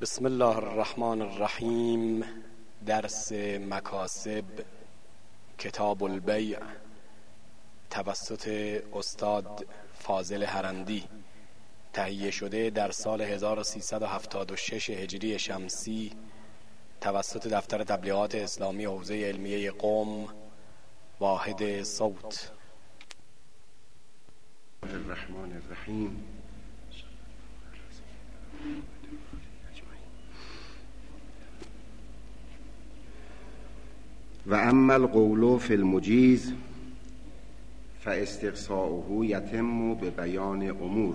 بسم الله الرحمن الرحیم. درس مکاسب کتاب البیع توسط استاد فاضل هرندی، تهیه شده در سال 1376 هجری شمسی توسط دفتر تبلیغات اسلامی حوزه علمیه قم، واحد صوت. الرحمن الرحیم. و اما القول فی المجیز فاستقصاؤه یتم ببیان امور.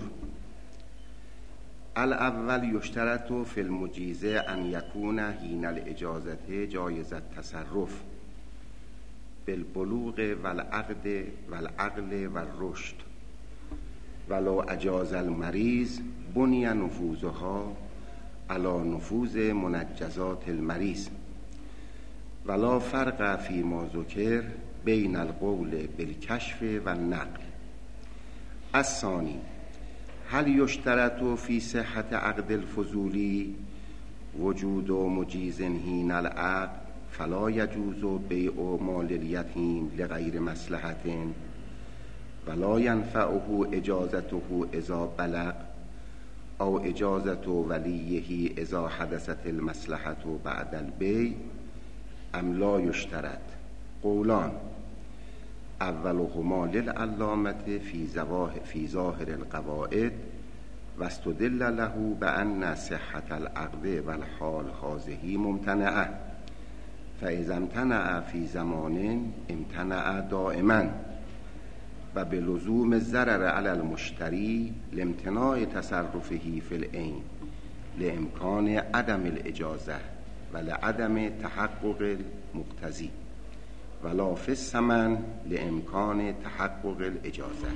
الاول یشترط فی المجیز ان یکون حین الاجازه جایز التصرف بالبلوغ والعقل والرشد، ولو اجاز المریض بنی نفوذها علی نفوذ منجزات المریض، ولا فرق فی ما ذکر بین القول بالکشف و النقل. الثانی هل یشترط فی صحت عقد الفضولی وجود مجیز حین العقد فلا یجوز بیع مال الیتیم لغیر مصلحت ولا ینفعه اجازته اذا بلغ او اجازت ولیه اذا حدثت المصلحة بعد البیع ام لا یشترط. قولان اولهما للعلامة فی ظاهر القواعد و استدل له بأن صحة العقد والحال هذه ممتنعة، فاذا امتنع فی زمان امتنع دائما، و بلزوم الضرر علی المشتری لامتناع تصرفه فی العین لامکان عدم الاجازه ولعدم تحقق المقتضی ولا فی الثمن لامکان تحقق الاجازه.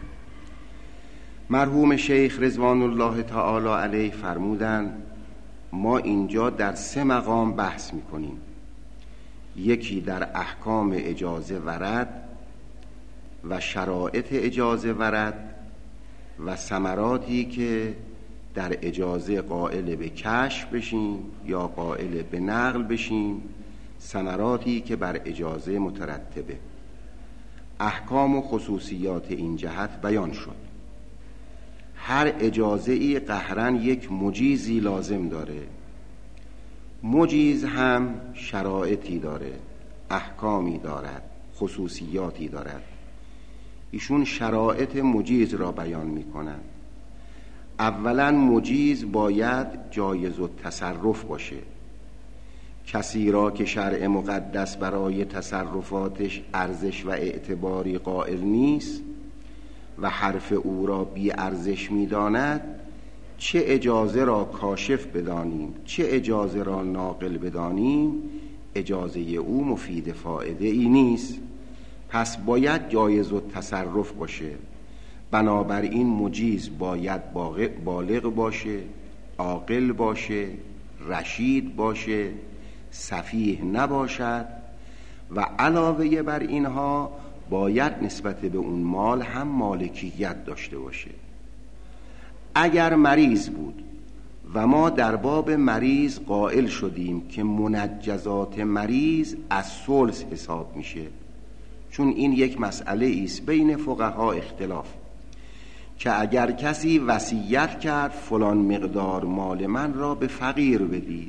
مرحوم شیخ رضوان الله تعالی علیه فرمودند ما اینجا در 3 مقام بحث میکنیم. یکی در احکام اجازه ورد و شرایط اجازه ورد و ثمراتی که در اجازه قائل به کشف بشیم یا قائل به نقل بشیم، ثمراتی که بر اجازه مترتبه. احکام و خصوصیات این جهت بیان شد. هر اجازه ای قهراً یک مجیزی لازم داره. مجیز هم شرایطی داره، احکامی دارد، خصوصیاتی دارد. ایشون شرایط مجیز را بیان می کنند. اولا مجیز باید جایز التصرف باشه. کسی را که شرع مقدس برای تصرفاتش ارزش و اعتباری قائل نیست و حرف او را بی ارزش می داند، چه اجازه را کاشف بدانیم چه اجازه را ناقل بدانیم، اجازه او مفید فایده ای نیست. پس باید جایز التصرف باشه. بنابراین مجیز باید بالغ باشه، عاقل باشه، رشید باشه، سفیه نباشد و علاوه بر اینها باید نسبت به اون مال هم مالکیت داشته باشه. اگر مریض بود و ما در باب مریض قائل شدیم که منجزات مریض از ثلث حساب میشه، چون این یک مسئله است بین فقها اختلاف که اگر کسی وصیت کرد فلان مقدار مال من را به فقیر بدید،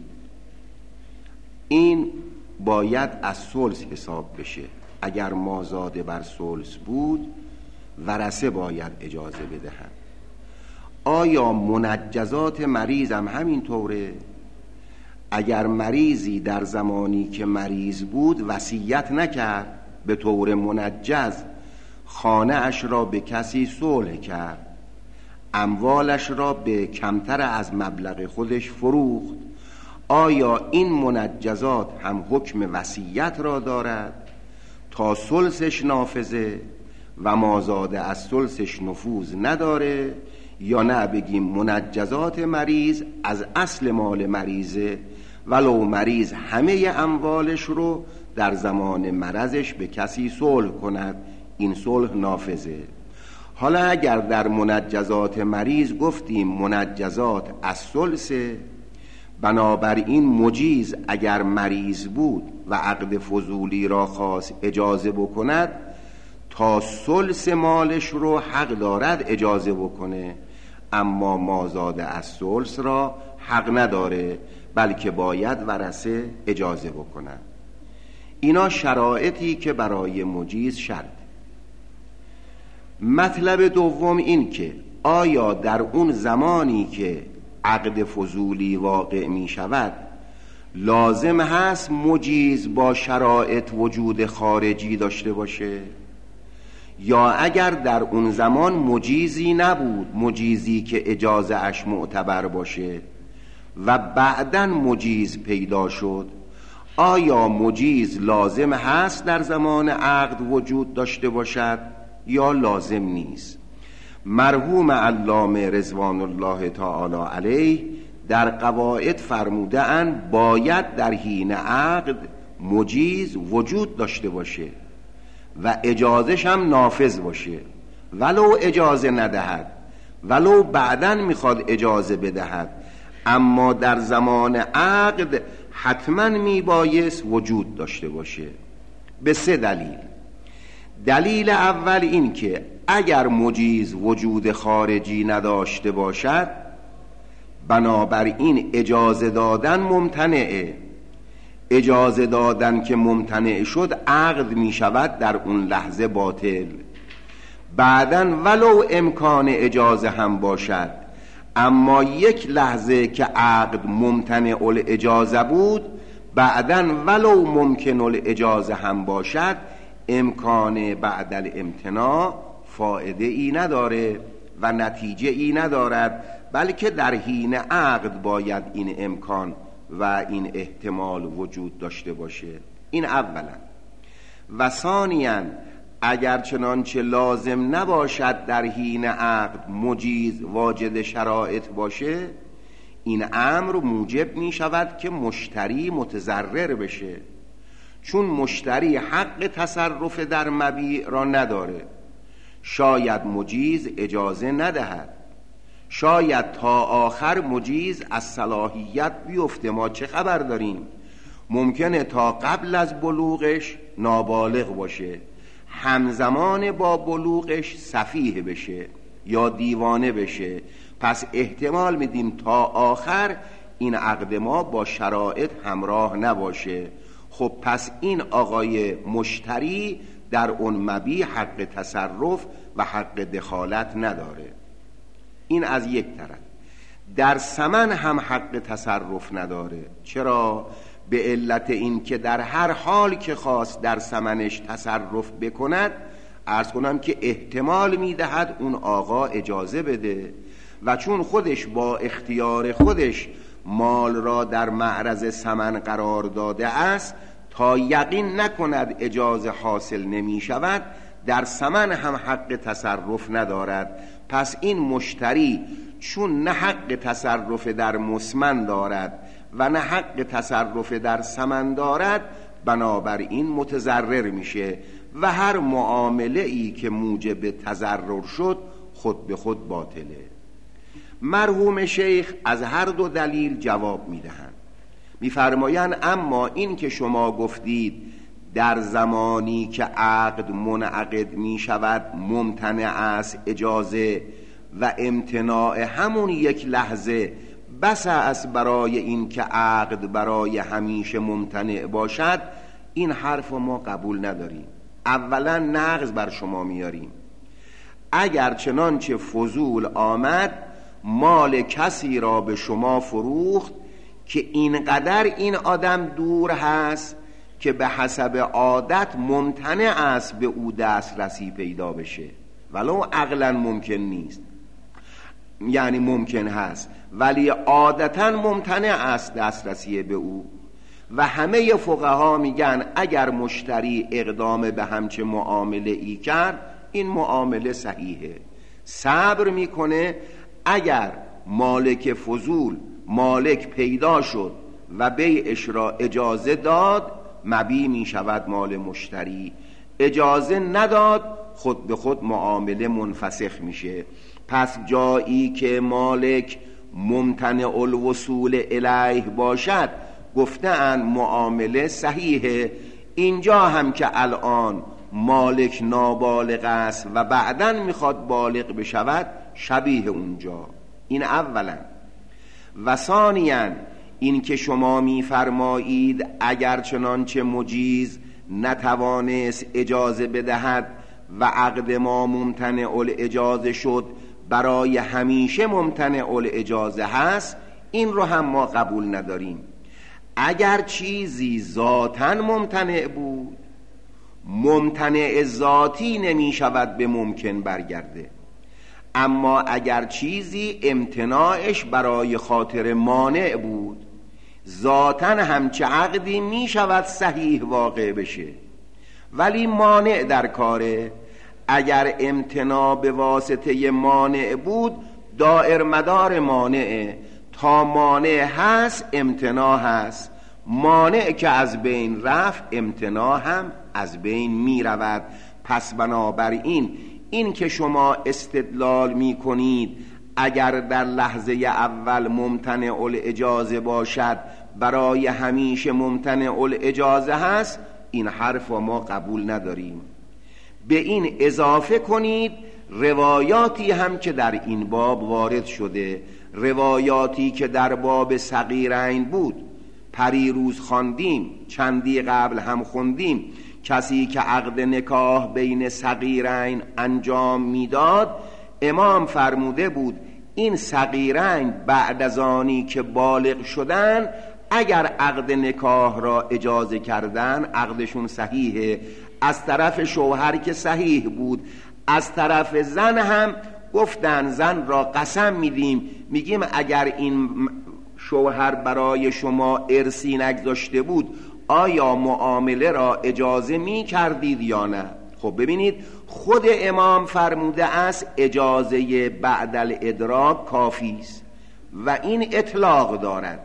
این باید از ثلث حساب بشه. اگر مازاده بر ثلث بود ورثه باید اجازه بدهند. آیا منجزات مریض هم همین طوره؟ اگر مریضی در زمانی که مریض بود وصیت نکرد، به طور منجز خانه اش را به کسی صلح کرد، اموالش را به کمتر از مبلغ خودش فروخت، آیا این منجزات هم حکم وصیت را دارد تا ثلثش نافذه و مازاده از ثلثش نفوذ نداره، یا نه بگیم منجزات مریض از اصل مال مریضه ولو مریض همه اموالش رو در زمان مرضش به کسی صلح کند، این صلح نافذه. حالا اگر در منجزات مریض گفتیم منجزات از ثلثه، بنابراین مجیز اگر مریض بود و عقد فضولی را خواست اجازه بکند، تا ثلث مالش رو حق دارد اجازه بکنه، اما مازاد از ثلث را حق نداره، بلکه باید ورثه اجازه بکنن. اینا شرایطی که برای مجیز شرط. مطلب دوم این که آیا در اون زمانی که عقد فضولی واقع می شود لازم هست مجیز با شرایط وجود خارجی داشته باشه، یا اگر در اون زمان مجیزی نبود، مجیزی که اجازه اش معتبر باشه و بعداً مجیز پیدا شد، آیا مجیز لازم هست در زمان عقد وجود داشته باشد یا لازم نیست؟ مرحوم علامه رضوان الله تعالی علیه در قواعد فرموده اند باید در حین عقد مجیز وجود داشته باشه و اجازهش هم نافذ باشه، ولو اجازه ندهد، ولو بعداً میخواد اجازه بدهد، اما در زمان عقد حتما میبایست وجود داشته باشه. به 3 دلیل. دلیل اول این که اگر مجیز وجود خارجی نداشته باشد، بنابراین اجازه دادن ممتنعه. اجازه دادن که ممتنع شد، عقد می شود در اون لحظه باطل. بعدن ولو امکان اجازه هم باشد، اما یک لحظه که عقد ممتنع الاجازه بود، بعدن ولو ممکن الاجازه هم باشد، امکان بعد الامتناع فایده ای نداره و نتیجه ای ندارد، بلکه در حین عقد باید این امکان و این احتمال وجود داشته باشه. این اولا. و ثانیاً اگر چنانچه لازم نباشد در حین عقد مجیز واجد شرایط باشه، این امر موجب می شود که مشتری متضرر بشه، چون مشتری حق تصرف در مبیع را نداره. شاید مجیز اجازه ندهد، شاید تا آخر مجیز از صلاحیت بیفته، ما چه خبر داریم؟ ممکنه تا قبل از بلوغش نابالغ باشه، همزمان با بلوغش سفیه بشه یا دیوانه بشه، پس احتمال میدیم تا آخر این عقد ما با شرایط همراه نباشه. خب پس این آقای مشتری در اون مبیع حق تصرف و حق دخالت نداره. این از یک طرف. در ثمن هم حق تصرف نداره. چرا؟ به علت این که در هر حال که خواست در ثمنش تصرف بکند، عرض کنم که احتمال میدهد اون آقا اجازه بده، و چون خودش با اختیار خودش مال را در معرض ثمن قرار داده است، تا یقین نکند اجازه حاصل نمی شود، در ثمن هم حق تصرف ندارد. پس این مشتری چون نه حق تصرف در مثمن دارد و نه حق تصرف در ثمن دارد، بنابراین متضرر میشه و هر معامله ای که موجب تضرر شد خود به خود باطله. مرحوم شیخ از هر دو دلیل جواب میدهند. میفرمایند اما این که شما گفتید در زمانی که عقد منعقد می شود ممتنع است اجازه و امتناع همون یک لحظه بس است برای این که عقد برای همیشه ممتنع باشد، این حرف ما قبول نداریم. اولا نقض بر شما میاریم. اگر چنانچه فضول آمد مال کسی را به شما فروخت که اینقدر این آدم دور هست که به حسب عادت ممتنع است به او دسترسی پیدا بشه، ولو عقلا ممکن نیست، یعنی ممکن هست ولی عادتا ممتنع است دسترسی به او، و همه فقها میگن اگر مشتری اقدام به همچه معامله ای کرد این معامله صحیحه، صبر میکنه. اگر مالک فضول مالک پیدا شد و بیعش را اجازه داد، مبیع می شود مال مشتری. اجازه نداد، خود به خود معامله منفسخ میشه. پس جایی که مالک ممتنع الوصول الیه باشد گفتن معامله صحیحه. اینجا هم که الان مالک نابالغ است و بعداً میخواد بالغ بشود شبیه اونجا. این اولا. و ثانیاً این که شما میفرمایید اگر چنانچه مجیز نتوانست اجازه بدهد و عقد ما ممتنع الاجازه شد برای همیشه ممتنع الاجازه هست، این رو هم ما قبول نداریم. اگر چیزی ذاتاً ممتنع بود، ممتنع ذاتی نمی شود به ممکن برگرده. اما اگر چیزی امتناعش برای خاطر مانع بود، ذاتاً همچه عقدی می شود صحیح واقع بشه، ولی مانع در کاره. اگر امتناع به واسطه مانع بود، دائر مدار مانعه. تا مانع هست امتناع هست، مانع که از بین رفت امتناع هم از بین می رود. پس بنابراین این که شما استدلال می کنید اگر در لحظه اول ممتنع الاجازه باشد برای همیشه ممتنع الاجازه هست، این حرف ما قبول نداریم. به این اضافه کنید روایاتی هم که در این باب وارد شده، روایاتی که در باب صغیرین بود. پریروز خواندیم، چندی قبل هم خوندیم، کسی که عقد نکاح بین صغیرین انجام میداد، امام فرموده بود این صغیرین بعد از آنی که بالغ شدن اگر عقد نکاح را اجازه کردن عقدشون صحیحه. از طرف شوهر که صحیح بود، از طرف زن هم گفتن زن را قسم میگیم اگر این شوهر برای ما ارثی نگذاشته بود آیا معامله را اجازه می کردید یا نه؟ خب ببینید خود امام فرموده است اجازه بعد الادراک کافی است و این اطلاق دارد،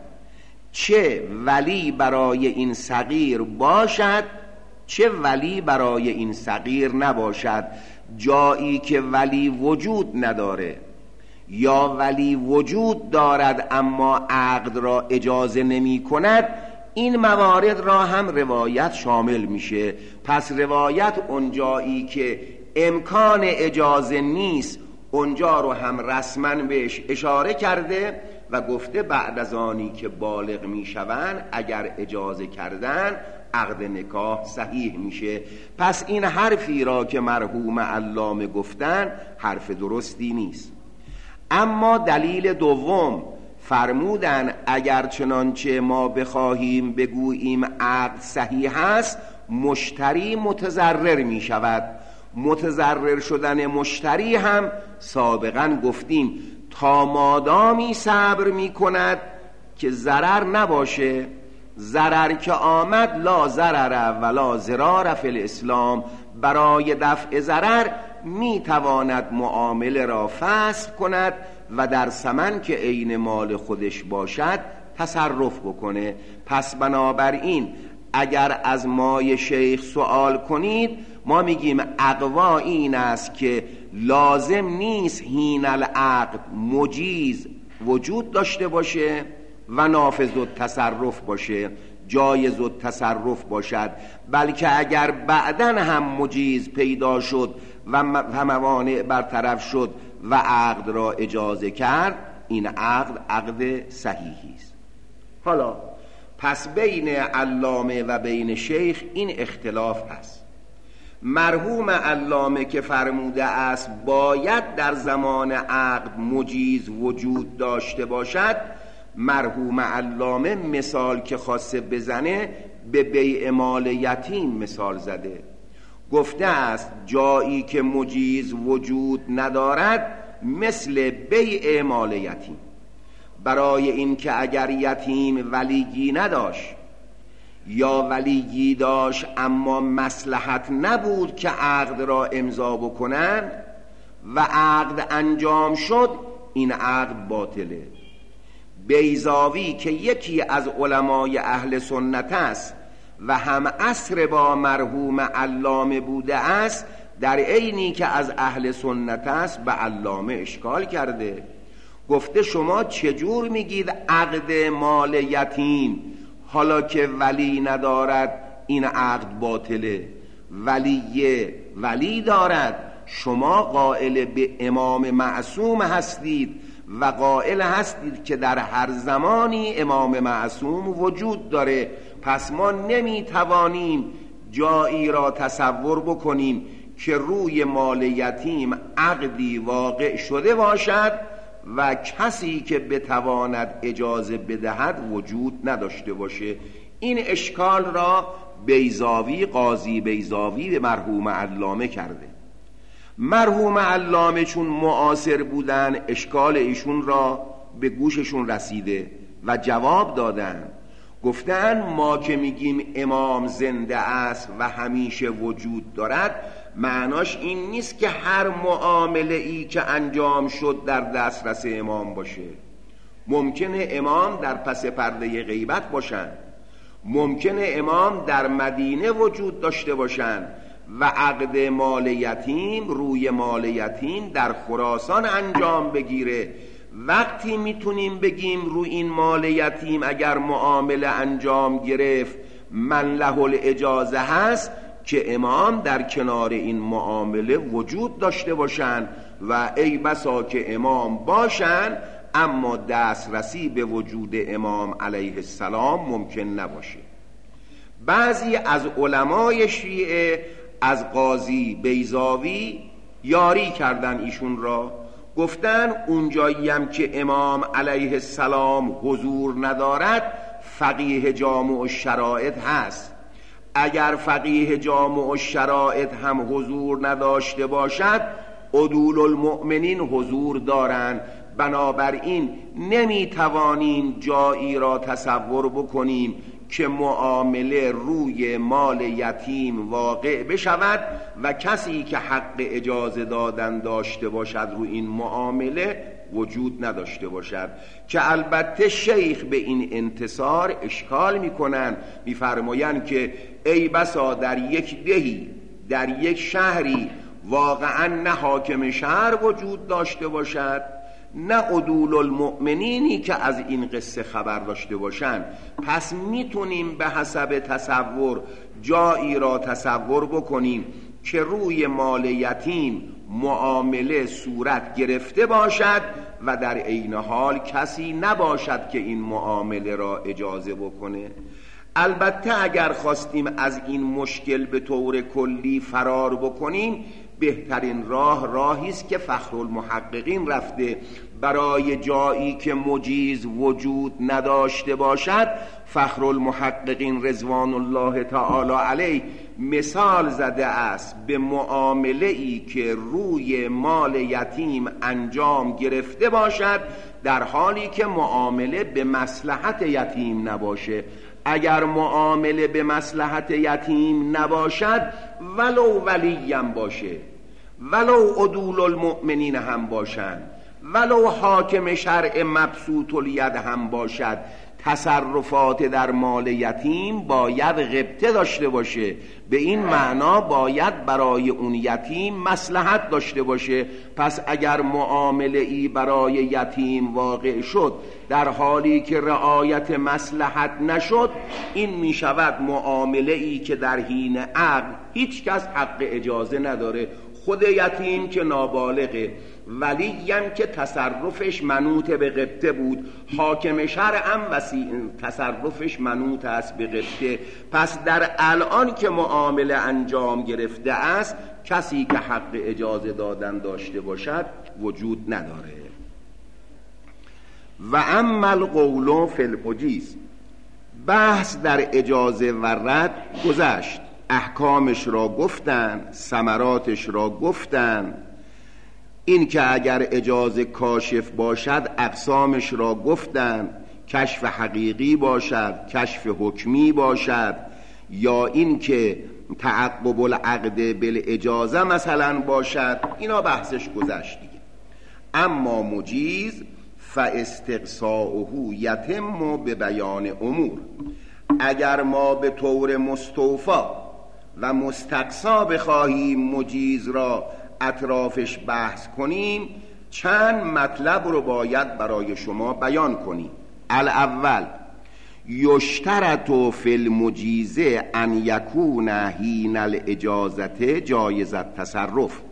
چه ولی برای این صغیر باشد چه ولی برای این صغیر نباشد. جایی که ولی وجود نداره یا ولی وجود دارد اما عقد را اجازه نمی کند، این موارد را هم روایت شامل میشه. پس روایت اونجایی که امکان اجازه نیست اونجا رو هم رسما بهش اشاره کرده و گفته بعد از آنی که بالغ میشوند اگر اجازه کردن عقد نکاح صحیح میشه. پس این حرفی را که مرحوم علامه گفتن حرف درستی نیست. اما دلیل دوم فرمودن اگر چنانچه ما بخواهیم بگوییم عقد صحیح است مشتری متضرر می شود. متضرر شدن مشتری هم سابقا گفتیم تا مادامی صبر می کند که ضرر نباشه. ضرر که آمد لا ضرر ولا ضرار فی الاسلام، برای دفع ضرر می تواند معامله را فسخ کند و در ثمن که عین مال خودش باشد تصرف بکنه. پس بنابراین اگر از مای شیخ سوال کنید ما میگیم اقوا این است که لازم نیست حین العقد مجیز وجود داشته باشه و نافذ التصرف باشه، جایز التصرف باشد، بلکه اگر بعداً هم مجیز پیدا شد و موانع برطرف شد و عقد را اجازه کرد این عقد صحیحی است. حالا پس بین علامه و بین شیخ این اختلاف هست. مرحوم علامه که فرموده است باید در زمان عقد مجیز وجود داشته باشد، مرحوم علامه مثال که خواسته بزنه به بیع مال یتیم مثال زده. گفته است جایی که مجیز وجود ندارد مثل بیع مال یتیم، برای این که اگر یتیم ولیگی نداشت یا ولیگی داشت اما مصلحت نبود که عقد را امضا بکنن و عقد انجام شد، این عقد باطله. بیضاوی که یکی از علمای اهل سنت است و هم عصر با مرحوم علامه بوده است، در عینی که از اهل سنت است به علامه اشکال کرده. گفته شما چجور میگید عقد مال یتیم حالا که ولی ندارد این عقد باطله؟ ولی دارد. شما قائل به امام معصوم هستید و قائل هستید که در هر زمانی امام معصوم وجود داره، پس ما نمیتوانیم جایی را تصور بکنیم که روی مال یتیم عقدی واقع شده باشد و کسی که بتواند اجازه بدهد وجود نداشته باشه. این اشکال را بیضاوی، قاضی بیضاوی به مرحوم علامه کرده. مرحوم علامه چون معاصر بودن اشکال ایشون را به گوششون رسیده و جواب دادن. گفتن ما که میگیم امام زنده است و همیشه وجود دارد، معناش این نیست که هر معامله ای که انجام شد در دسترس امام باشه. ممکنه امام در پس پرده غیبت باشن، ممکنه امام در مدینه وجود داشته باشن و عقد مال یتیم روی مال یتیم در خراسان انجام بگیره. وقتی میتونیم بگیم روی این مال یتیم اگر معامله انجام گرفت من له الاجازه هست که امام در کنار این معامله وجود داشته باشن و ای بسا که امام باشن اما دسترسی به وجود امام علیه السلام ممکن نباشه. بعضی از علمای شیعه از قاضی بیضاوی یاری کردن ایشون را، گفتن اونجایی هم که امام علیه السلام حضور ندارد فقیه جامع الشرائط هست. اگر فقیه جامع الشرائط هم حضور نداشته باشد عدول المؤمنین حضور دارند. بنابراین نمیتوانیم جایی را تصور بکنیم که معامله روی مال یتیم واقع بشود و کسی که حق اجازه دادن داشته باشد روی این معامله وجود نداشته باشد. که البته شیخ به این انتصار اشکال میکنن، میفرمایند که ای بسا در یک دهی، در یک شهری واقعا نه حاکم شهر وجود داشته باشد نه عدول المؤمنینی که از این قصه خبر داشته باشند، پس میتونیم به حسب تصور جایی را تصور بکنیم که روی مال یتیم معامله صورت گرفته باشد و در عین حال کسی نباشد که این معامله را اجازه بکنه. البته اگر خواستیم از این مشکل به طور کلی فرار بکنیم بهترین راهی است که فخرالمحققین رفته. برای جایی که مجیز وجود نداشته باشد فخرالمحققین رضوان الله تعالی علیه مثال زده است به معامله ای که روی مال یتیم انجام گرفته باشد در حالی که معامله به مصلحت یتیم نباشه. اگر معامله به مصلحت یتیم نباشد ولو ولیم باشه، ولو عدول المؤمنین هم باشند، ولو حاکم شرع مبسوط الید هم باشد، تصرفات در مال یتیم باید غبطه داشته باشه. به این معنا باید برای اون یتیم مصلحت داشته باشه. پس اگر معامله ای برای یتیم واقع شد در حالی که رعایت مصلحت نشد، این می شود معامله ای که در حین عقد هیچ کس حق اجازه نداره. خود یتیم که نابالغه، ولیم که تصرفش منوط به غبطه بود، حاکم شرع هم تصرفش منوط است به غبطه. پس در الان که معامله انجام گرفته است کسی که حق اجازه دادن داشته باشد وجود نداره. و اما القول فی المجیز، بحث در اجازه و رد گذشت، احکامش را گفتن، ثمراتش را گفتن. این که اگر اجازه کاشف باشد اقسامش را گفتن، کشف حقیقی باشد، کشف حکمی باشد، یا این که تعقب العقد بالاجازه مثلا باشد، اینا بحثش گذشت دیگه. اما مجیز فاستقصاؤه یتم به بیان امور، اگر ما به طور مستوفا و مستقصا بخواهیم مجیز را اطرافش بحث کنیم، چند مطلب رو باید برای شما بیان کنیم. الاول یشترط فی المجیزه ان یکون حین الاجازت جایزت تصرف.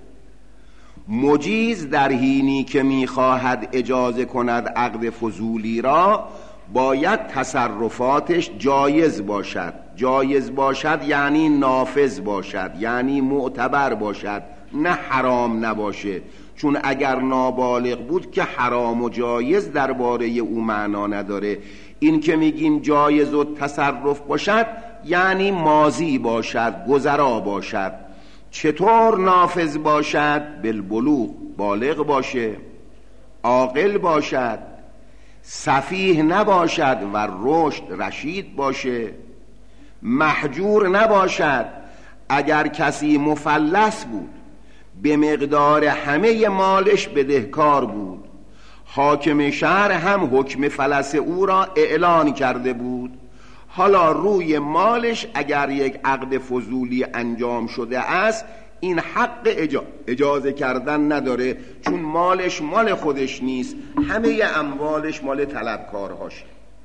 مجیز در حینی که میخواهد اجازه کند عقد فضولی را باید تصرفاتش جایز باشد. جایز باشد یعنی نافذ باشد، یعنی معتبر باشد، نه حرام نباشه. چون اگر نابالغ بود که حرام و جایز درباره او معنا نداره. این که میگیم جایز و تصرف باشد یعنی ماضی باشد، گذرا باشد. چطور نافذ باشد؟ بالبلوغ، بالغ باشه، عاقل باشد، سفیه نباشد و رشد، رشید باشه، محجور نباشد. اگر کسی مفلس بود، به مقدار همه مالش بدهکار بود، حاکم شهر هم حکم فلس او را اعلان کرده بود، حالا روی مالش اگر یک عقد فضولی انجام شده است، این حق اجازه کردن نداره، چون مالش مال خودش نیست، همه اموالش مال طلبکارهاشه.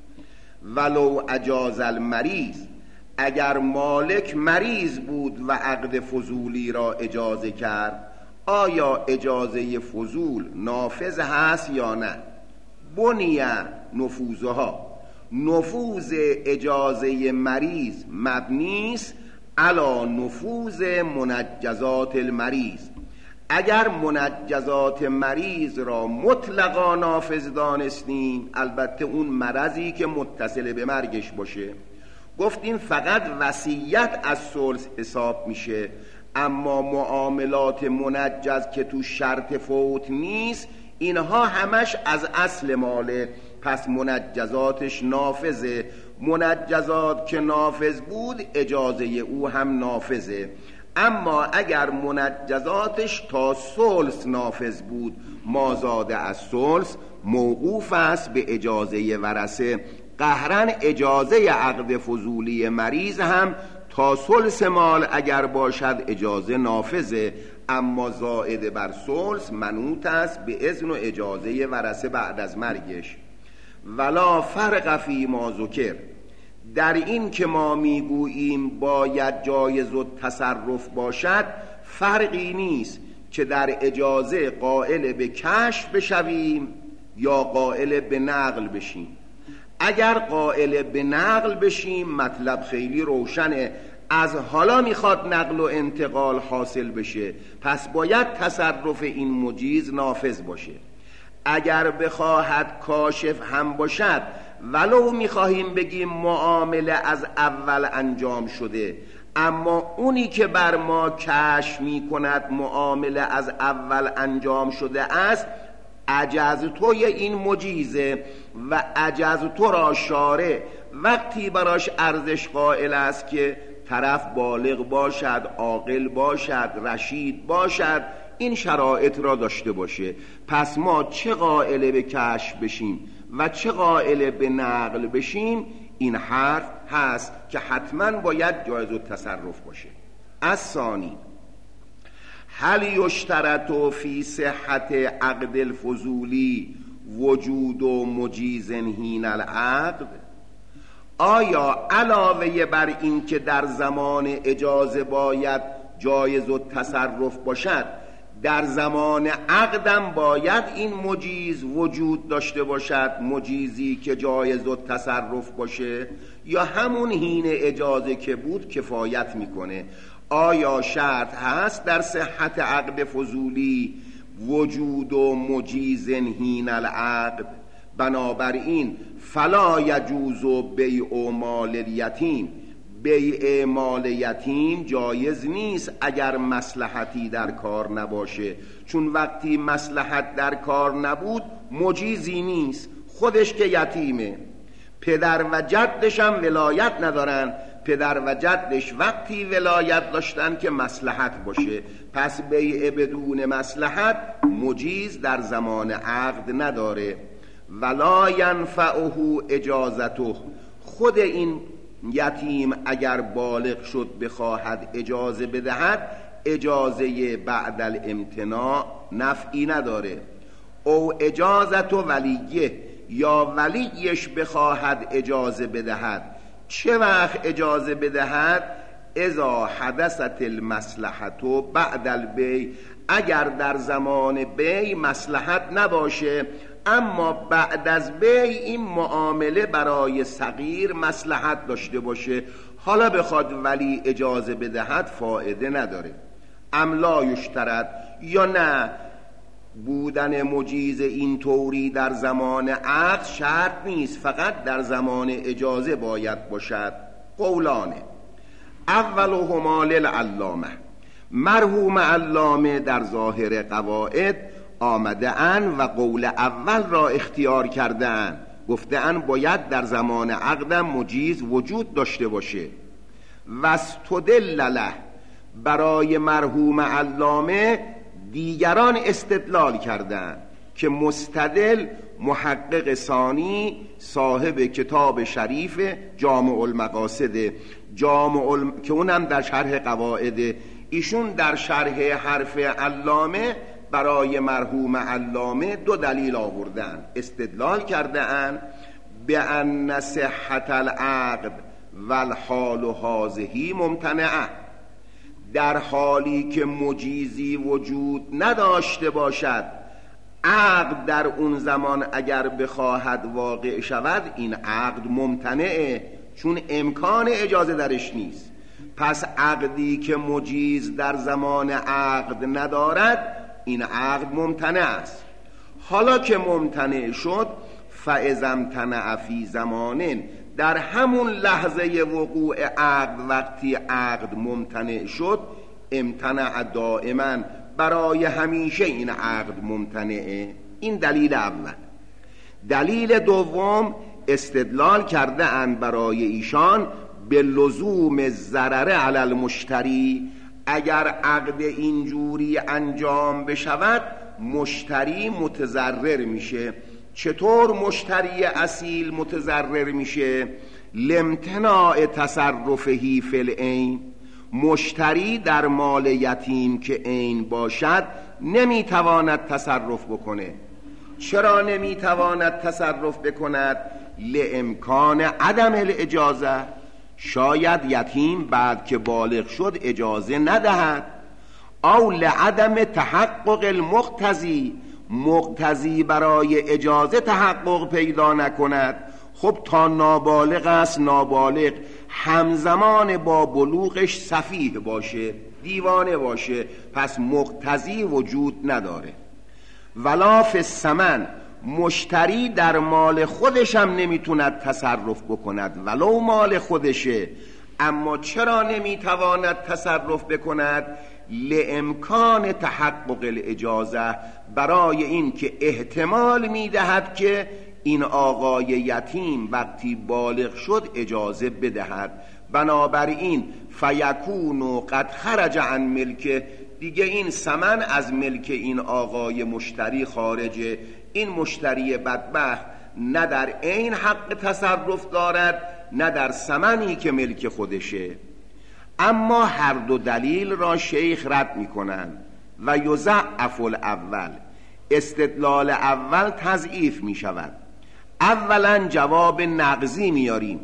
ولو اجاز المریض، اگر مالک مریض بود و عقد فضولی را اجازه کرد، آیا اجازه فضول نافذ هست یا نه؟ بنیه نفوذها، نفوذ اجازه مریض مبنی است علی نفوذ منجزات المریض. اگر منجزات مریض را مطلقا نافذ دانستیم، البته اون مرضی که متصل به مرگش باشه، گفتیم فقط وصیت از ثلث حساب میشه، اما معاملات منجز که تو شرط فوت نیست، اینها همش از اصل ماله، پس منجزاتش نافذه. منجزات که نافذ بود، اجازه او هم نافذه. اما اگر منجزاتش تا ثلث نافذ بود، ما زاده از ثلث موقوف است به اجازه ورثه. قهرن اجازه عقد فضولی مریض هم تا ثلث مال اگر باشد اجازه نافذه، اما زائد بر ثلث منوط است به اذن و اجازه ورثه بعد از مرگش. ولا فرق فی ما ذکر، در این که ما میگوییم باید جایز و تصرف باشد، فرقی نیست که در اجازه قائل به کشف بشویم یا قائل به نقل بشیم. اگر قائل به نقل بشیم مطلب خیلی روشنه، از حالا میخواد نقل و انتقال حاصل بشه، پس باید تصرف این مجیز نافذ باشه. اگر بخواهد کاشف هم باشد، ولو میخواهیم بگیم معامله از اول انجام شده، اما اونی که بر ما کشف میکند معامله از اول انجام شده است، عجزتوی این مجیزه و عجزتو را شارع وقتی براش ارزش قائل است که طرف بالغ باشد، عاقل باشد، رشید باشد، این شرایط را داشته باشه. پس ما چه قائل به کشف بشیم و چه قائل به نقل بشیم، این حرف هست که حتما باید جایز التصرف باشه. الثانی هل یشترط فی صحت عقد الفضولی وجود و مجیز حین العقد؟ آیا علاوه بر این که در زمان اجازه باید جایز التصرف باشد، در زمان عقدم باید این مجیز وجود داشته باشد، مجیزی که جایز التصرف باشه، یا همون حین اجازه که بود کفایت میکنه؟ آیا شرط هست در صحت عقد فضولی وجود و مجیز حین العقد؟ بنابراین فلا یجوز بیع مال الیتیم، بیع مال یتیم جایز نیست اگر مصلحتی در کار نباشه، چون وقتی مصلحت در کار نبود مجیزی نیست، خودش که یتیمه، پدر و جدش هم ولایت ندارن، پدر و جدش وقتی ولایت داشتن که مصلحت باشه، پس بیع بدون مصلحت مجیز در زمان عقد نداره. ولا ینفعه اجازته، خود این یتیم اگر بالغ شد بخواهد اجازه بدهد، اجازه بعد الامتناع نفعی نداره. او اجازت و ولیه، یا ولیش بخواهد اجازه بدهد. چه وقت اجازه بدهد؟ اذا حدثت المصلحت بعد البیع، اگر در زمان بیع مصلحت نباشه اما بعد از بیع این معامله برای صغیر مصلحت داشته باشه، حالا بخواد ولی اجازه بدهد فایده نداره. لا یشترط، یا نه بودن مجیز این طوری در زمان عقد شرط نیست، فقط در زمان اجازه باید باشد. قولانه، اولهما للعلامه، مرحوم علامه در ظاهر قواعد آمده اند و قول اول را اختیار کرده اند، گفته اند باید در زمان عقدم مجیز وجود داشته باشه. واستدل له، برای مرحوم علامه دیگران استدلال کردند که مستدل محقق ثانی صاحب کتاب شریف جامع المقاصد، که اونم در شرح قواعد، ایشون در شرح حرف علامه برای مرحوم علامه دو دلیل آوردن، استدلال کردن به ان صحت العقد والحال هذه ممتنعه، در حالی که مجیزی وجود نداشته باشد، عقد در اون زمان اگر بخواهد واقع شود این عقد ممتنعه، چون امکان اجازه درش نیست. پس عقدی که مجیز در زمان عقد ندارد این عقد ممتنع است. حالا که ممتنع شد، فاذا امتنع فی زمانن، در همون لحظه وقوع عقد وقتی عقد ممتنع شد، امتنع دائما، برای همیشه این عقد ممتنعه. این دلیل اول. دلیل دوم، استدلال کرده اند برای ایشان به لزوم ضرر علی المشتری، اگر عقد اینجوری انجام بشود مشتری متضرر میشه. چطور مشتری اصیل متضرر میشه؟ لامتناع تصرفه فی العین، مشتری در مال یتیم که عین باشد نمیتواند تصرف بکنه. چرا نمیتواند تصرف بکند؟ لامکان عدم الاجازه، شاید یتیم بعد که بالغ شد اجازه ندهد، او لعدم تحقق المقتضی، مقتضی برای اجازه تحقق پیدا نکند. خب تا نابالغ است، نابالغ همزمان با بلوغش سفیه باشه، دیوانه باشه، پس مقتضی وجود نداره. ولا فی الثمن، مشتری در مال خودش هم نمیتوند تصرف بکند ولو مال خودشه. اما چرا نمیتواند تصرف بکند؟ لامکان تحقق الاجازه، برای این که احتمال میدهد که این آقای یتیم وقتی بالغ شد اجازه بدهد. بنابراین فیکون قد خرج عن ملکه، دیگه این ثمن از ملک این آقای مشتری خارجه. این مشتری بدبخت نه در عین حق تصرف دارد نه در ثمنی که ملک خودشه. اما هر دو دلیل را شیخ رد میکنن و یضعف الاول، استدلال اول تضعیف می شود. اولا جواب نقضی میاریم،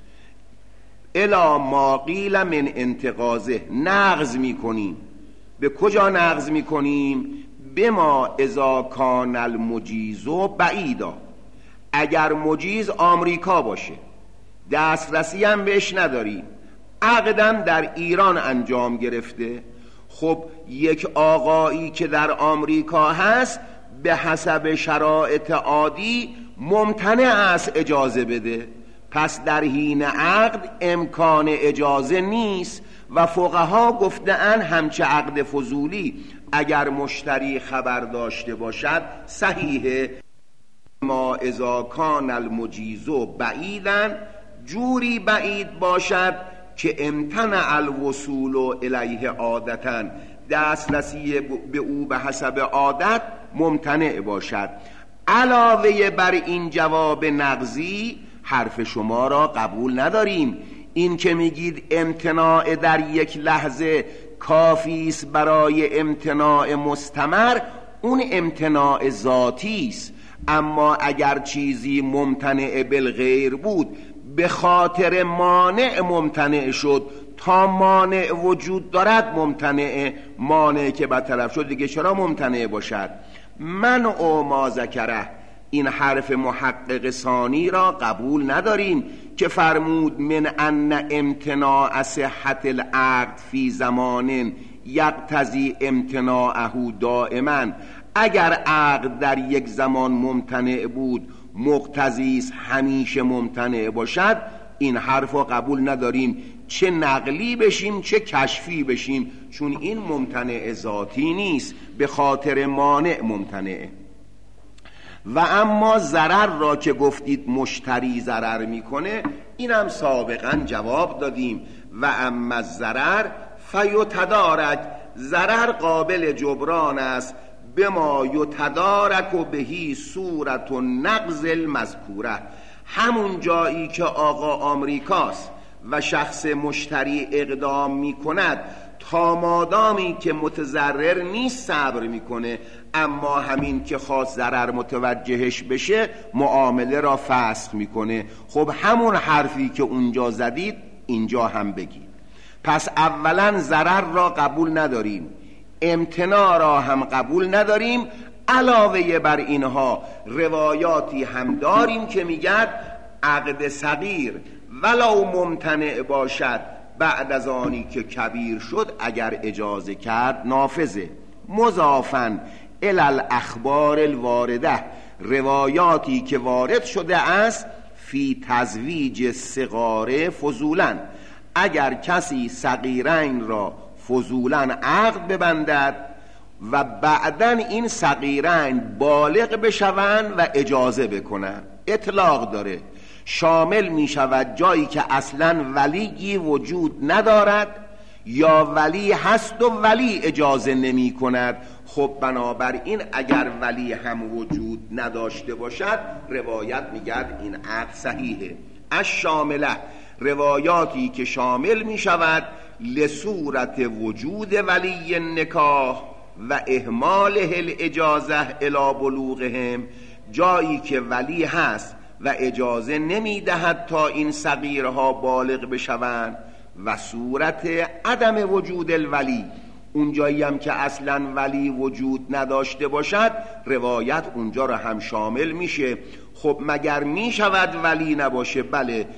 الا ما قیل من انتقاضه، نقض میکنیم. به کجا نقض میکنیم؟ بما اذا کان المجیز بعیدا، اگر مجیز آمریکا باشه، دسترسی هم بهش نداریم، عقدم در ایران انجام گرفته. خب یک آقایی که در آمریکا هست به حسب شرایط عادی ممتنع است اجازه بده، پس در حین عقد امکان اجازه نیست. و فقها گفته‌اند همچه عقد فضولی اگر مشتری خبر داشته باشد صحیحه. ما اذا کان المجیز بعیداً، جوری بعید باشد که امتنع الوصول الیه عادتاً، دسترسی به او به حسب عادت ممتنع باشد. علاوه بر این جواب نقضی حرف شما را قبول نداریم. این که میگید امتناع در یک لحظه کافی است برای امتناع مستمر، اون امتناع ذاتی است. اما اگر چیزی ممتنع بالغیر بود به خاطر مانع ممتنع شد، تا مانع وجود دارد ممتنع، مانع که برطرف شد دیگه چرا ممتنع باشد؟ منع ما ذکره، این حرف محقق ثانی را قبول نداریم که فرمود من ان امتناع صحت العقد فی زمان یقتضی امتناعه دائما. اگر عقد در یک زمان ممتنع بود مقتضی است همیشه ممتنع باشد، این حرف را قبول نداریم، چه نقلی بشیم چه کشفی بشیم، چون این ممتنع ذاتی نیست، به خاطر مانع ممتنعه. و اما ضرر را که گفتید مشتری ضرر میکنه، اینم سابقا جواب دادیم. و اما ضرر فیتدارک، ضرر قابل جبران است، به ما یتدارک و بهی صورت و نقض المذکوره، همون جایی که آقا آمریکاست و شخص مشتری اقدام میکند، تا مادامی که متضرر نیست صبر میکنه، اما همین که خواست ضرر متوجهش بشه معامله را فسخ میکنه. خب همون حرفی که اونجا زدید اینجا هم بگید. پس اولا ضرر را قبول نداریم، امتناع را هم قبول نداریم. علاوه بر اینها روایاتی هم داریم که میگد عقد صغیر ولو ممتنع باشد بعد از آنی که کبیر شد اگر اجازه کرد نافذه. مضافاً الی الاخبار الوارده، روایاتی که وارد شده است فی تزویج صغار فضولاً، اگر کسی صغیرین را فضولاً عقد ببندد و بعداً این صغیرین بالغ بشوند و اجازه بکنند، اطلاق داره، شامل می شود جایی که اصلاً ولیی وجود ندارد یا ولی هست و ولی اجازه نمی کند. خب بنابراین اگر ولی هم وجود نداشته باشد روایت میگرد این عقد صحیحه. الشامله، روایاتی که شامل می شود لصورت وجود ولی نکاح و اهماله الاجازه الی بلوغهم، جایی که ولی هست و اجازه نمی دهد تا این صغیرها بالغ بشوند، و صورت عدم وجود الولی، اونجایی هم که اصلا ولی وجود نداشته باشد روایت اونجا را هم شامل میشه. خب مگر میشود ولی نباشه؟ بله،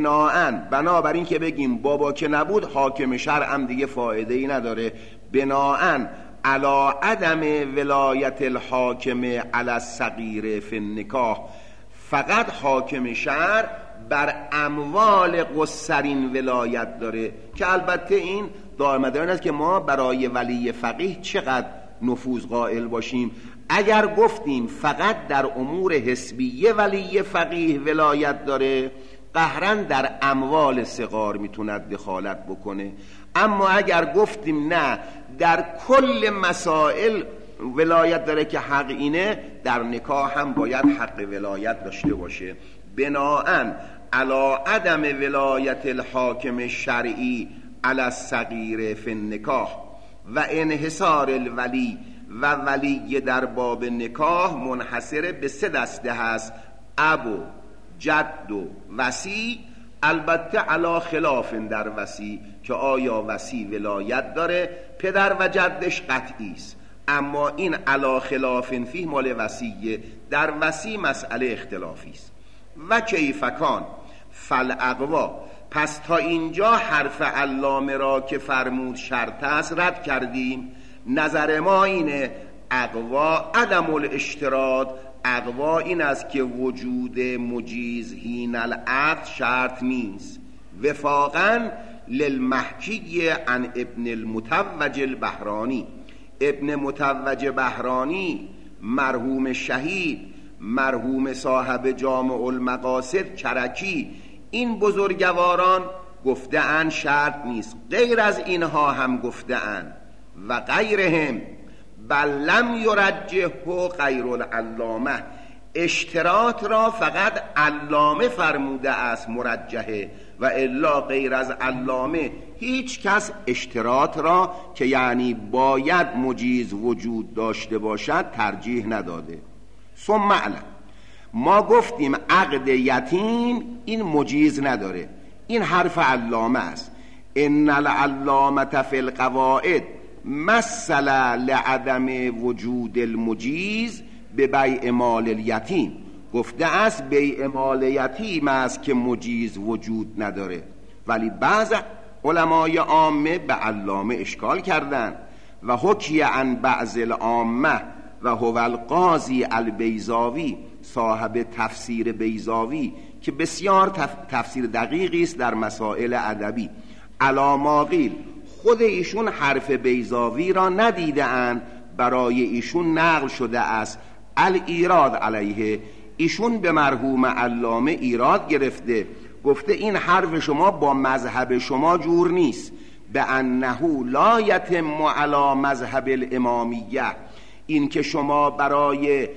بنابر این که بگیم بابا که نبود حاکم شرع هم دیگه فایده ای نداره. بناءً علی عدم ولایت الحاکم علی الصغیر فی النکاح، فقط حاکم شرع بر اموال قصرین ولایت داره، که البته این دائما است که ما برای ولی فقیه چقدر نفوذ قائل باشیم. اگر گفتیم فقط در امور حسبیه ولی فقیه ولایت داره، قهراً در اموال صغار میتوند دخالت بکنه. اما اگر گفتیم نه در کل مسائل ولایت داره که حق اینه، در نکاح هم باید حق ولایت داشته باشه. بناءً علی عدم ولایت الحاکم الشرعی علی الصغیر فی النکاح و انحصار الولی، و ولی در باب نکاح منحصر به 3 دسته هست: اب و جد و وصی. البته علی خلاف در وصی، که آیا وصی ولایت داره؟ پدر و جدش قطعی است، اما این علی خلاف فیه مال وصیه، در وصی مسئله اختلافی است. و کیفکان فالاقوا، پس تا اینجا حرف علامه را که فرمود شرط است رد کردیم. نظر ما اینه اقوا عدم الاشتراط، اقوا این است که وجود مجیز حین العقد شرط نیست، وفاقاً للمحکی عن ابن المتوج البحرانی. ابن متوج بحرانی مرحوم شهید، مرحوم صاحب جامع المقاصد کرکی، این بزرگواران گفته اند شرط نیست. غیر از اینها هم گفته اند و غیرهم بل لم یرجحه غیر العلامه، اشتراط را فقط علامه فرموده است مرجحه، و الا غیر از علامه هیچ کس اشتراط را که یعنی باید مجیز وجود داشته باشد ترجیح نداده. ثم علم، ما گفتیم عقد یتیم این مجیز نداره، این حرف علامه است. ان العلامه فی القواعد مثل لعدم وجود المجیز به بیع مال الیتیم، گفته است بیع مال یتیم است که مجیز وجود نداره، ولی بعض علمای عامه به علامه اشکال کردند و حکی عن بعض العامه و هو القاضی البیضاوی، صاحب تفسیر بیضاوی که بسیار تفسیر دقیقی است در مسائل ادبی، علی ما قیل، خود ایشون حرف بیضاوی را ندیده اند، برای ایشون نقل شده است الایراد علیه، ایشون به مرحوم علامه ایراد گرفته، گفته این حرف شما با مذهب شما جور نیست، به انه لا یتم علی مذهب الامامیه، این که شما برای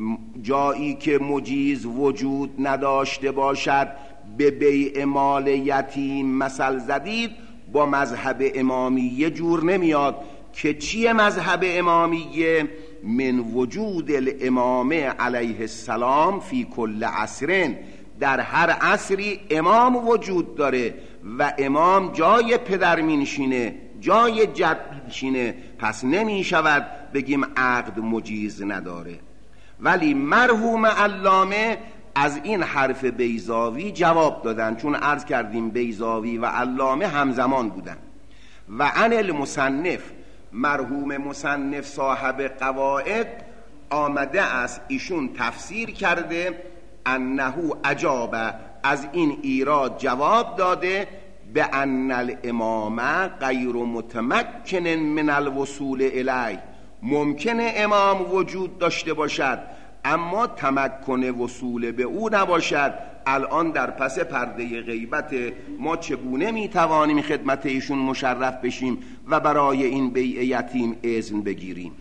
جایی که مجیز وجود نداشته باشد به بیع مال یتیم مثل زدید، با مذهب امامیه جور نمیاد. که چیه مذهب امامیه؟ من وجود الامامه علیه السلام فی کل عصرین، در هر عصری امام وجود داره و امام جای پدر مینشینه، جای جد مینشینه، پس نمی شود بگیم عقد مجیز نداره. ولی مرحوم علامه از این حرف بیضاوی جواب دادن، چون عرض کردیم بیضاوی و علامه همزمان بودن. و عن المصنف، مرحوم مصنف صاحب قواعد آمده است ایشون تفسیر کرده، انه اجاب، از این ایراد جواب داده، به ان الامام غیر متمکن من الوصول الیه، ممکنه امام وجود داشته باشد اما تمکن وصول به او نباشد. الان در پس پرده غیبت ما چگونه میتوانیم خدمت ایشون مشرف بشیم و برای این بیع یتیم اذن بگیریم؟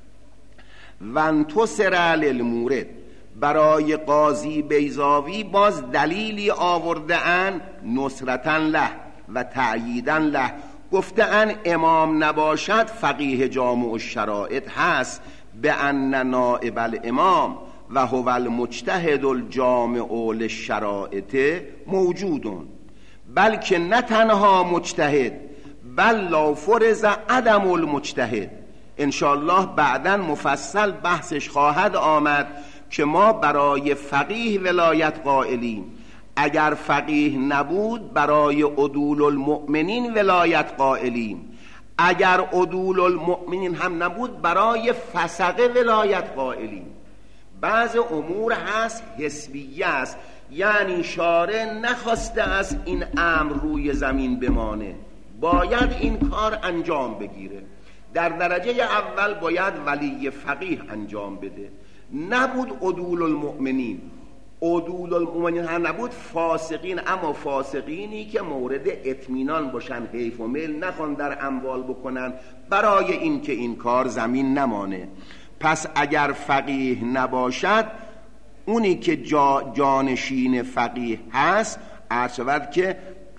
و انتصر للمورد، برای قاضی بیضاوی باز دلیلی آورده ان نصرتن له و تأییدن له، گفته ان امام نباشد فقیه جامع الشرائط هست، به ان نائب الامام و هو المجتهد الجامع للشرائط موجودون، بلکه نه تنها مجتهد بل لا فرض عدم المجتهد. انشاءالله بعداً مفصل بحثش خواهد آمد که ما برای فقیه ولایت قائلیم، اگر فقیه نبود برای عدول المؤمنین ولایت قائلیم، اگر عدول المؤمنین هم نبود برای فسقه ولایت قائلیم. بعض امور هست حسبیه است، یعنی شارع نخواسته از این امر روی زمین بمانه، باید این کار انجام بگیره. در درجه اول باید ولی فقیه انجام بده، نبود عدول المؤمنین، عدول المؤمنین هم نبود فاسقین، اما فاسقینی که مورد اطمینان باشن، حیف و میل نخوان در اموال بکنن، برای این که این کار زمین نمانه. پس اگر فقیه نباشد، اونی که جانشین فقیه هست عرض شود که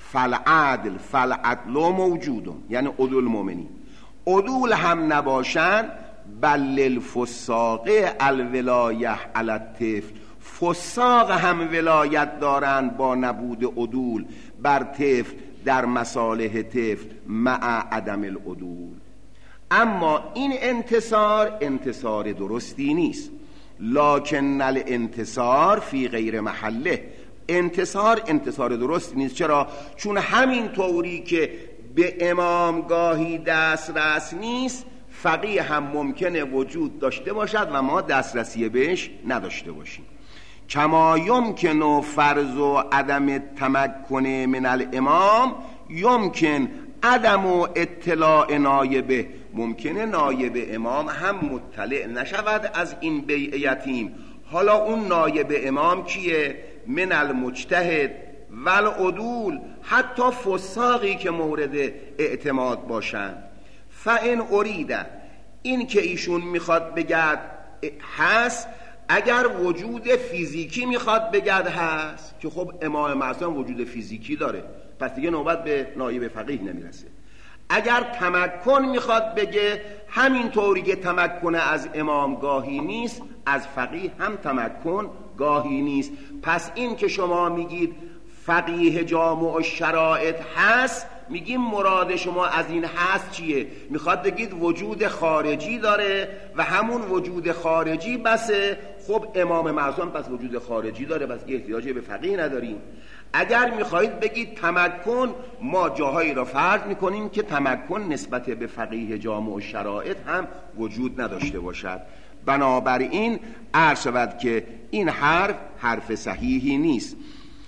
فالعدل موجودون، یعنی عدول المؤمنین. عدول هم نباشند بل الفساق الولایه علی الطفل، فساق هم ولایت دارند با نبود عدول بر طفل در مصالح طفل مع عدم العدول. اما این انتصار درستی نیست، لکن الانتصار فی غیر محله، انتصار درستی نیست. چرا؟ چون همین طوری که به امام گاهی دسترس نیست، فقیه هم ممکنه وجود داشته باشد و ما دسترسی بهش نداشته باشیم. کما یمکن فرض و عدم تمکن من الامام یمکن عدم اطلاع نایبه، ممکنه نایب امام هم مطلع نشود از این بیع یتیم. حالا اون نایب امام کیه؟ من المجتهد والعدول، حتی فساقی که مورد اعتماد باشند. فان اریده، این که ایشون میخواد بگد هست اگر وجود فیزیکی میخواد بگرد هست که خب امام معصوم وجود فیزیکی داره، پس دیگه نوبت به نایب فقیه نمیرسه. اگر تمکن میخواد بگه، همین طوری که تمکن از امام گاهی نیست، از فقیه هم تمکن گاهی نیست. پس این که شما میگید فقیه جامع الشرائط هست، میگیم مراد شما از این هست چیه؟ میخواد بگید وجود خارجی داره و همون وجود خارجی بسه. خب امام معصوم پس وجود خارجی داره، پس احتیاجی به فقیه نداریم. اگر میخواهید بگید تمکن، ما جاهایی را فرض میکنیم که تمکن نسبت به فقیه جامع الشرائط هم وجود نداشته باشد. بنابراین عرض شود که این حرف صحیحی نیست.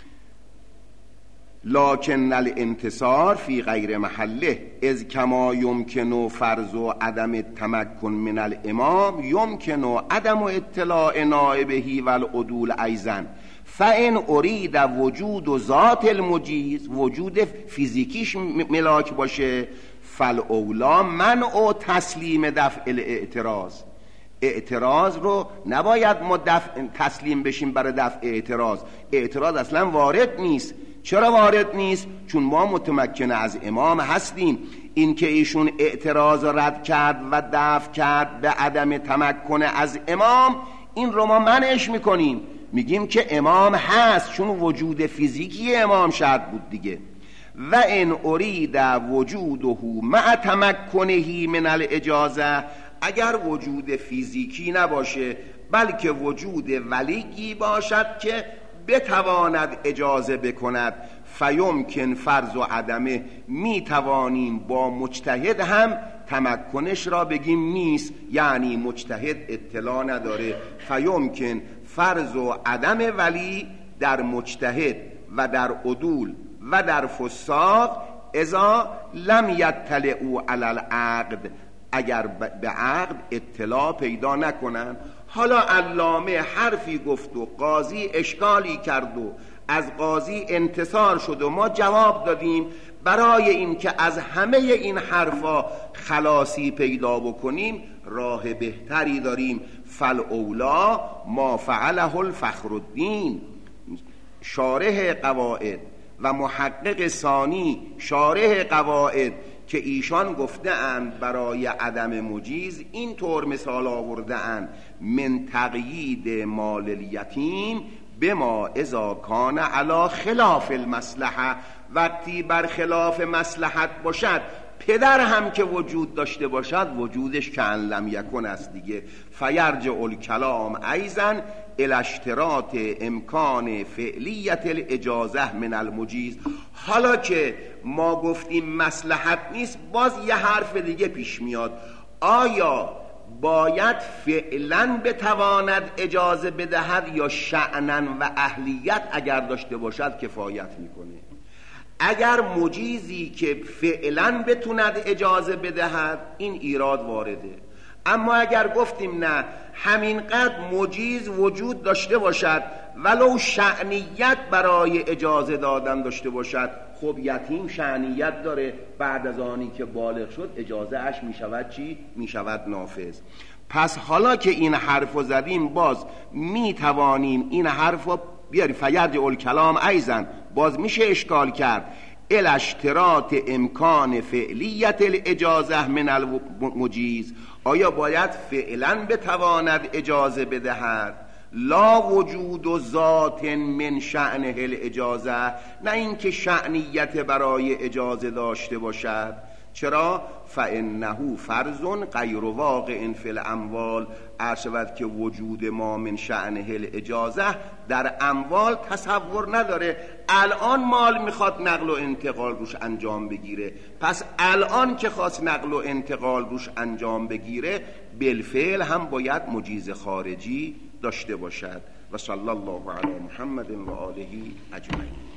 لکن الانتصار فی غیر محله، اذ کما یمکن فرض و عدم تمکن من الامام یمکن عدم اطلاع نائبه و العدول ایضا. فان ارید وجود و ذات المجیز، وجود فیزیکیش ملاک باشه، فالاولا منع تسلیم دفع الاعتراض. اعتراض رو نباید ما تسلیم بشیم برای دفع اعتراض. اعتراض اصلا وارد نیست. چرا وارد نیست؟ چون ما متمکن از امام هستیم. این که ایشون اعتراض رد کرد و دفع کرد به عدم تمکن از امام، این رو ما منعش میکنیم، میگیم که امام هست، چون وجود فیزیکی امام شرط بود دیگه. و ان ارید وجوده مع تمکنه من الاجازه، اگر وجود فیزیکی نباشه بلکه وجود ولیگی باشد که بتواند اجازه بکند، فیمکن فرض و عدمه، می توانیم با مجتهد هم تمکنش را بگیم نیست، یعنی مجتهد اطلاع نداره. فیمکن فرض و عدم ولی در مجتهد و در عدول و در فساق اذا لم یطلعوا علی العقد، اگر به عقد اطلاع پیدا نکنن. حالا علامه حرفی گفت و قاضی اشکالی کرد و از قاضی انتصار شد و ما جواب دادیم. برای این که از همه این حرفا خلاصی پیدا بکنیم راه بهتری داریم. فالاولا ما فعله الفخرالدین، شارح قواعد و محقق ثانی شارح قواعد، که ایشان گفته اند برای عدم مجیز این طور مثال آورده اند: من تقیید مال الیتیم بما اذا کان علی خلاف المصلحه، وقتی بر خلاف مصلحت باشد، پدر هم که وجود داشته باشد وجودش کأن لم یکن است دیگه. فیرجع الکلام ایضا الی اشتراط امکان فعلیت الاجازه من المجیز. حالا که ما گفتیم مصلحت نیست، باز یه حرف دیگه پیش میاد: آیا باید فعلا بتواند اجازه بدهد یا شأنا و اهلیت اگر داشته باشد کفایت میکنه؟ اگر مجیزی که فعلا بتوند اجازه بدهد، این ایراد وارده. اما اگر گفتیم نه، همینقدر مجیز وجود داشته باشد ولو شأنیت برای اجازه دادن داشته باشد، خب یتیم شأنیت داره، بعد از آنی که بالغ شد اجازه اش میشود چی؟ میشود نافذ. پس حالا که این حرفو زدیم، باز میتوانیم این حرفو بیاری فیرجع الکلام ایضا، باز میشه اشکال کرد الی اشتراط امکان فعلیت الاجازه من المجیز. آیا باید فعلا بتواند اجازه بدهد، لا وجود و ذات من شأنه الاجازه، نه اینکه شأنیت برای اجازه داشته باشد. چرا؟ فانه فرض غیر واقع فی الاموال، عرشود که وجود ما من شأنه الاجازه در اموال تصور نداره. الان مال میخواد نقل و انتقال روش انجام بگیره، پس الان که خواست نقل و انتقال روش انجام بگیره بالفعل هم باید مجیز خارجی داشته باشد. و صلی الله علی محمد و آله اجمعین.